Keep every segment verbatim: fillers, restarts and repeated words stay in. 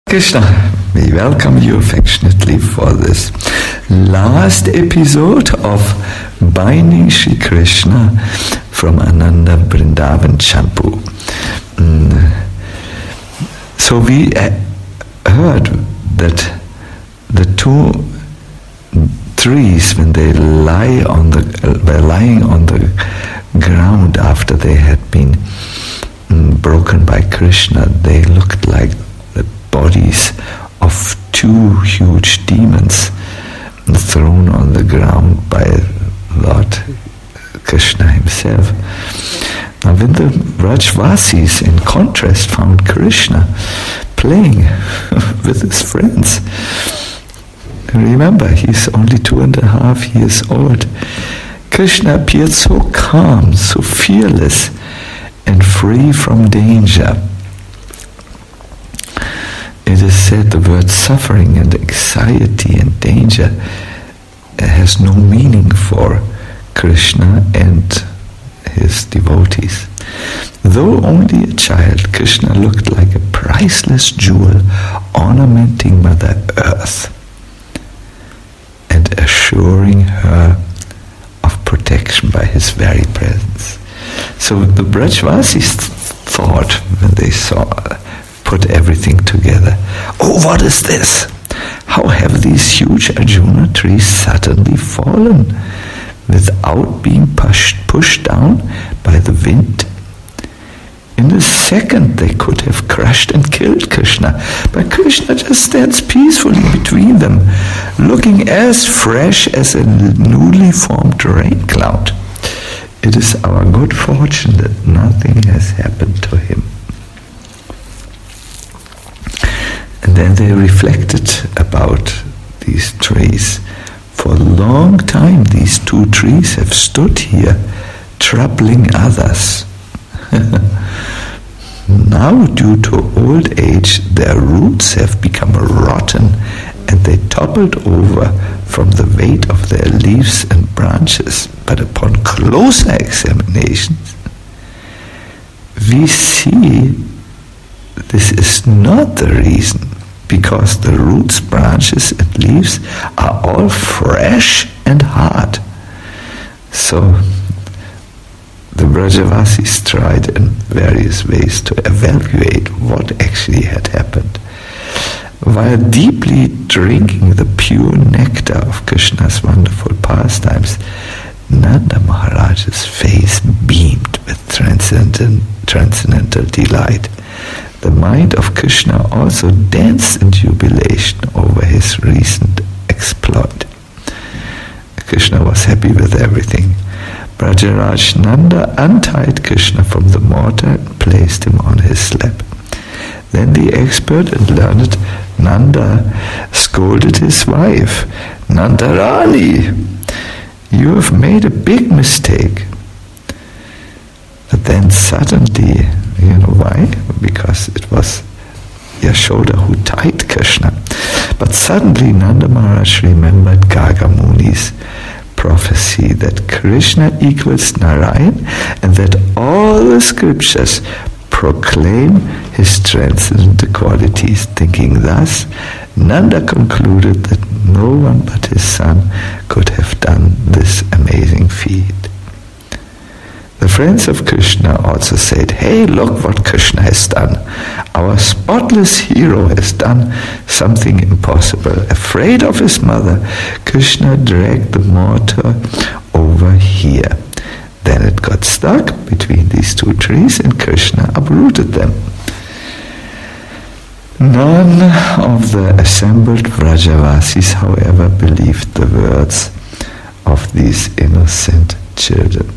Krishna, we welcome you affectionately for this last episode of Binding Shri Krishna from Ananda Vrindavan Champu. So we heard that the two trees, when they lie on the were lying on the ground after they had been broken by Krishna, they looked like bodies of two huge demons thrown on the ground by Lord Krishna himself. Now when the Vrajvasis in contrast found Krishna playing with his friends, remember he's only two and a half years old, Krishna appeared so calm, so fearless and free from danger. It is said the word suffering and anxiety and danger has no meaning for Krishna and his devotees. Though only a child, Krishna looked like a priceless jewel ornamenting Mother Earth and assuring her of protection by his very presence. So the Brajvasis thought when they saw put everything together, oh, what is this? How have these huge Arjuna trees suddenly fallen without being pushed, pushed down by the wind? In a second they could have crushed and killed Krishna, but Krishna just stands peacefully between them, looking as fresh as a newly formed rain cloud. It is our good fortune that nothing has happened to him. And then they reflected about these trees. For a long time these two trees have stood here, troubling others. Now, due to old age, their roots have become rotten and they toppled over from the weight of their leaves and branches. But upon closer examination, we see this is not the reason, because the roots, branches and leaves are all fresh and hard. So the Vrajavasis tried in various ways to evaluate what actually had happened. While deeply drinking the pure nectar of Krishna's wonderful pastimes, Nanda Maharaj's face beamed with transcendent, transcendental delight. The mind of Krishna also danced in jubilation over his recent exploit. Krishna was happy with everything. Brajaraj Nanda untied Krishna from the mortar and placed him on his lap. Then the expert and learned Nanda scolded his wife, Nandarani, you have made a big mistake. But then suddenly, you know why? Because it was Yashoda who tied Krishna. But suddenly Nanda Maharaj remembered Garga Muni's prophecy that Krishna equals Narayan and that all the scriptures proclaim his transcendental qualities. Thinking thus, Nanda concluded that no one but his son could have done this amazing feat. The friends of Krishna also said, hey, look what Krishna has done. Our spotless hero has done something impossible. Afraid of his mother, Krishna dragged the mortar over here. Then it got stuck between these two trees and Krishna uprooted them. None of the assembled Vrajavasis, however, believed the words of these innocent children.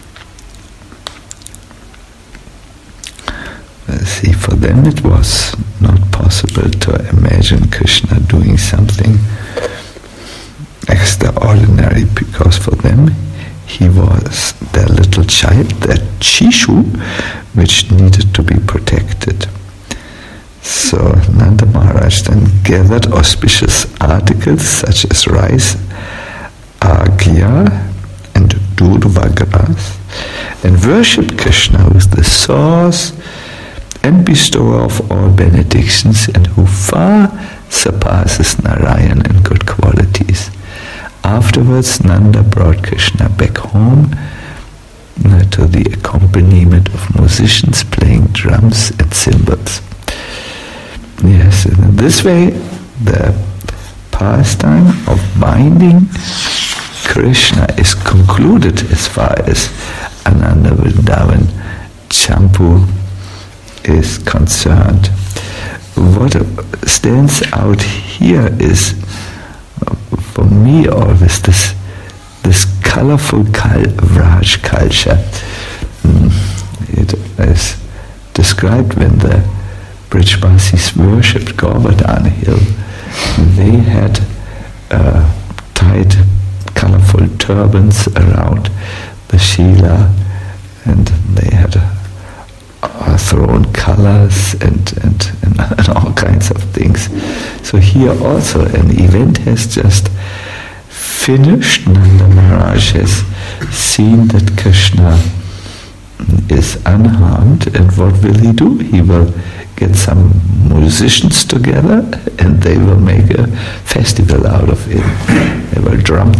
See, for them it was not possible to imagine Krishna doing something extraordinary, because for them he was their little child, their Chishu, which needed to be protected. So Nanda Maharaj then gathered auspicious articles such as rice, agya and durva grass, and worshipped Krishna with the sauce and bestower of all benedictions, and who far surpasses Narayan in good qualities. Afterwards, Nanda brought Krishna back home uh, to the accompaniment of musicians playing drums and cymbals. Yes, and in this way, the pastime of binding Krishna is concluded as far as Ananda Vrindavan Champu is concerned. What stands out here is, for me, always this this colorful kal- Vraj culture. It is described when the Brijvasis worshipped Govardhan Hill. They had uh, tied colorful turbans around the Shila, and they had uh, thrown colors and, and, and, and all kinds of things. So here also an event has just finished. Nanda Maharaj has seen that Krishna is unharmed, and what will he do? He will get some musicians together and they will make a festival out of it. They will drum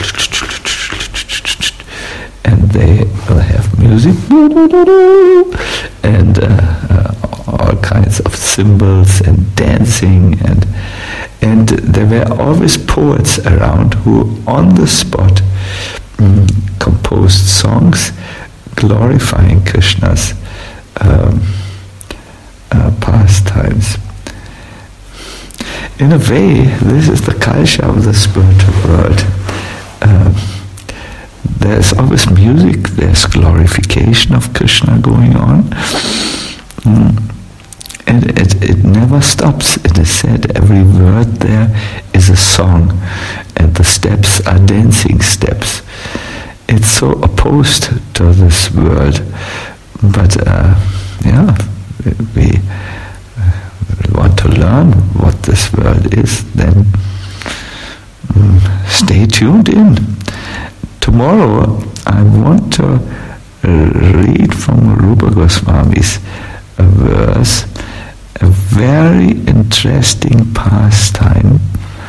and they will have music and uh, uh, all kinds of cymbals and dancing, and and there were always poets around who on the spot um, composed songs glorifying Krishna's um, uh, pastimes. In a way, this is the culture of the spiritual world. Uh, there's always music, there's glorification of Krishna going on, mm. and it, it never stops. It is said every word there is a song, and the steps are dancing steps. It's so opposed to this world, but uh, yeah, we, we want to learn what this world is, then um, stay tuned in. Tomorrow I want to read from Rupa Goswami's verse, a very interesting pastime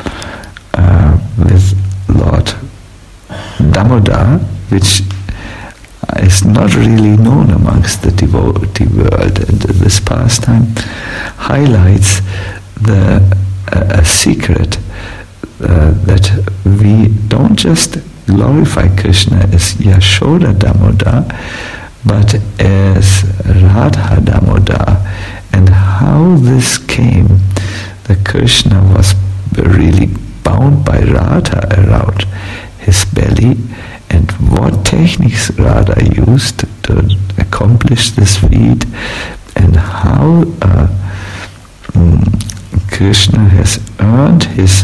uh, with Lord Damodar, which is not really known amongst the devotee world, and this pastime highlights the uh, a secret uh, that we don't just glorify Krishna as Yashoda Damodar, but as Radha Damodar, and how this came, that Krishna was really bound by Radha around his belly, and what techniques Radha used to accomplish this feat, and how uh, um, Krishna has earned his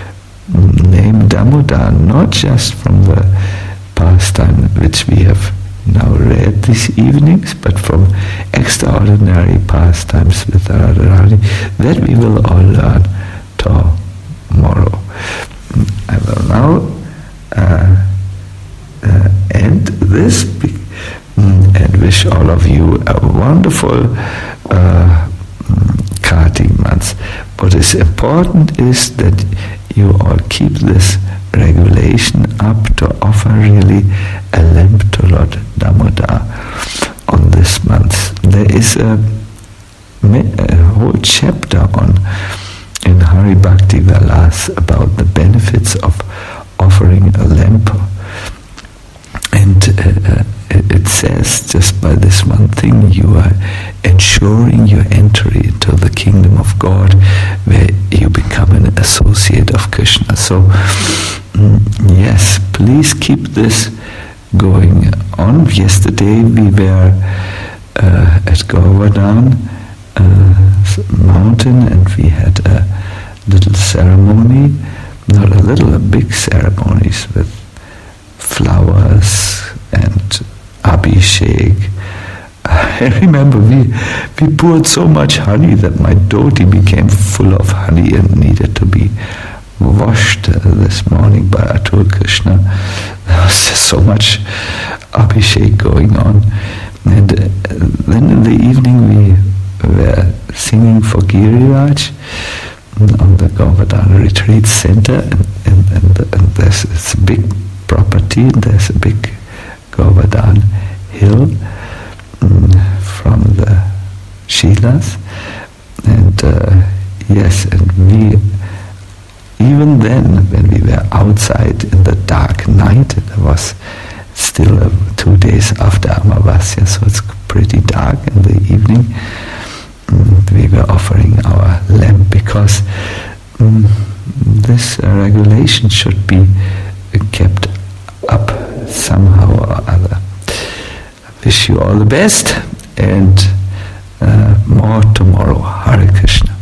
name Damodar not just from the pastime which we have now read these evenings, but from extraordinary pastimes with Radharani that we will all learn tomorrow. I will now uh, uh, end this be- and wish all of you a wonderful uh, Kartik month. What is important is that you all keep this regulation up to offer really a lamp to Lord Damodar on this month. There is a, a whole chapter on in Hari Bhakti Vilas about the benefits of offering a lamp, and uh, it says just by this one thing you are ensuring your entry into the kingdom of God, where you become an associate of Krishna. So mm, yes, please keep this going on. Yesterday we were uh, at Govardhan uh, mountain, and we had a little ceremony, not a little, a big ceremonies with flowers and abhishek. I remember we we poured so much honey that my dhoti became full of honey and needed to be washed uh, this morning by Atul Krishna. There was just so much abhishek going on. And uh, then in the evening we were singing for Giriraj on the Govardhan Retreat Center, and, and, and, and there's it's a big property, and there's a big Govardhan hill um, from the Shilas, and uh, yes, and we, even then, when we were outside in the dark night, it was still uh, two days after Amavasya, so it's pretty dark in the evening, um, we were offering our lamp, because um, this uh, regulation should be uh, kept up somehow or other. I wish you all the best, and uh, more tomorrow. Hare Krishna.